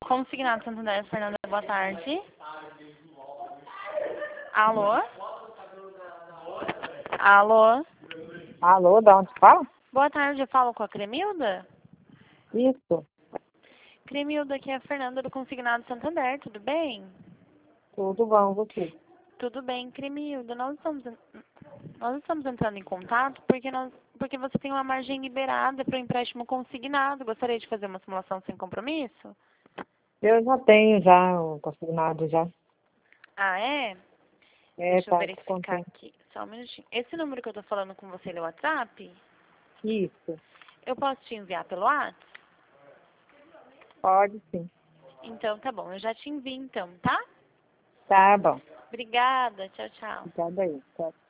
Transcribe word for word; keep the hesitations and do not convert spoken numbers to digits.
Consignado Santander, Fernanda, boa tarde. Alô? Alô? Alô, da onde fala? Boa tarde, eu falo com a Cremilda? Isso, Cremilda, aqui é a Fernanda do Consignado Santander, tudo bem? tudo bom, você? Tudo bem, Cremilda, nós estamos, nós estamos entrando em contato porque, nós, porque você tem uma margem liberada para o empréstimo consignado. Gostaria de fazer uma simulação sem compromisso? Eu já tenho já o consignado já. Ah, é? É, Deixa eu tá verificar descontando. aqui, só um minutinho. Esse número que eu tô falando com você é o WhatsApp? Isso, Eu posso te enviar pelo WhatsApp? pode sim. Então tá bom, eu já te envio então, tá? Tá bom. Obrigada, tchau, tchau. Obrigada aí. Tchau.